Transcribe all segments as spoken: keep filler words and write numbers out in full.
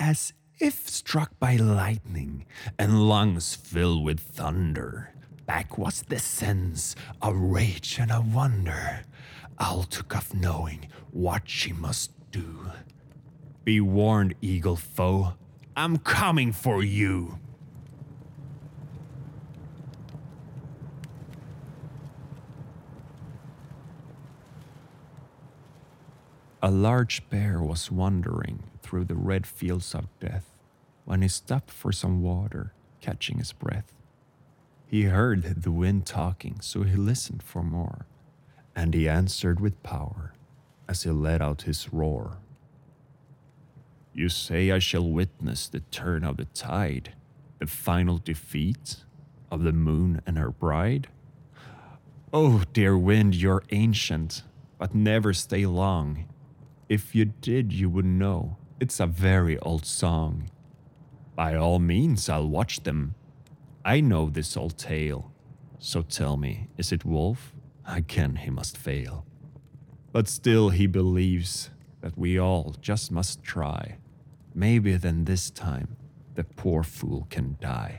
as if struck by lightning, and lungs filled with thunder. Back was the sense, a rage and a wonder. Owl took off knowing what she must do. Be warned, eagle foe, I'm coming for you. A large bear was wandering through the red fields of death when he stopped for some water, catching his breath. He heard the wind talking, so he listened for more, and he answered with power as he let out his roar. You say I shall witness the turn of the tide, the final defeat of the moon and her bride? Oh, dear wind, you're ancient, but never stay long. If you did, you would know it's a very old song. By all means, I'll watch them. I know this old tale. So tell me, is it wolf? Again he must fail. But still he believes that we all just must try. Maybe then this time the poor fool can die.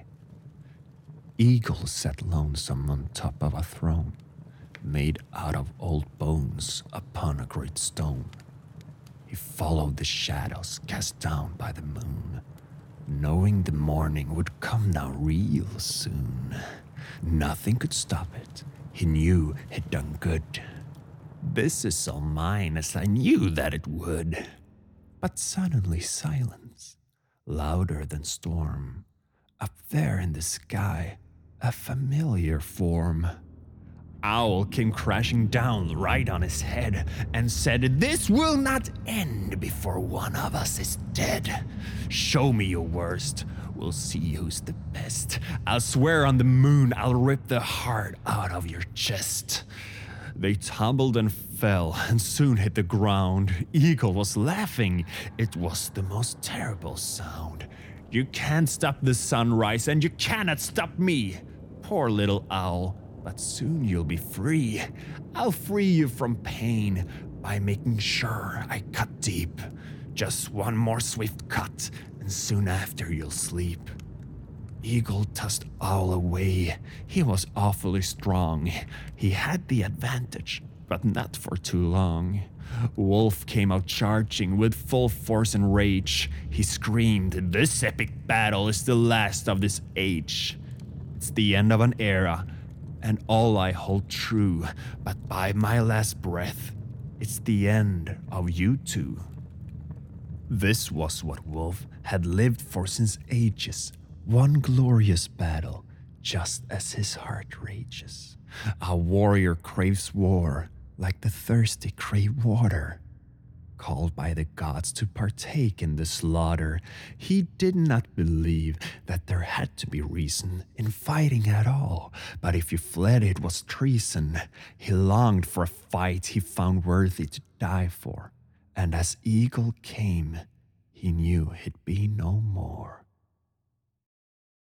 Eagle sat lonesome on top of a throne, made out of old bones upon a great stone. He followed the shadows cast down by the moon, knowing the morning would come now real soon. Nothing could stop it. He knew he'd done good. This is all mine, as I knew that it would. But suddenly silence, louder than storm. Up there in the sky, a familiar form. Owl came crashing down right on his head and said, This will not end before one of us is dead. Show me your worst, we'll see who's the best. I'll swear on the moon I'll rip the heart out of your chest. They tumbled and fell and soon hit the ground. Eagle was laughing. It was the most terrible sound. You can't stop the sunrise and you cannot stop me. Poor little owl. But soon you'll be free. I'll free you from pain by making sure I cut deep. Just one more swift cut, and soon after you'll sleep. Eagle tossed Owl away. He was awfully strong. He had the advantage, but not for too long. Wolf came out charging with full force and rage. He screamed, This epic battle is the last of this age. It's the end of an era, and all I hold true, but by my last breath, it's the end of you two. This was what Wolf had lived for since ages, one glorious battle, just as his heart rages. A warrior craves war, like the thirsty crave water. Called by the gods to partake in the slaughter, he did not believe that there had to be reason in fighting at all. But if you fled, it was treason. He longed for a fight he found worthy to die for. And as Eagle came, he knew he'd be no more.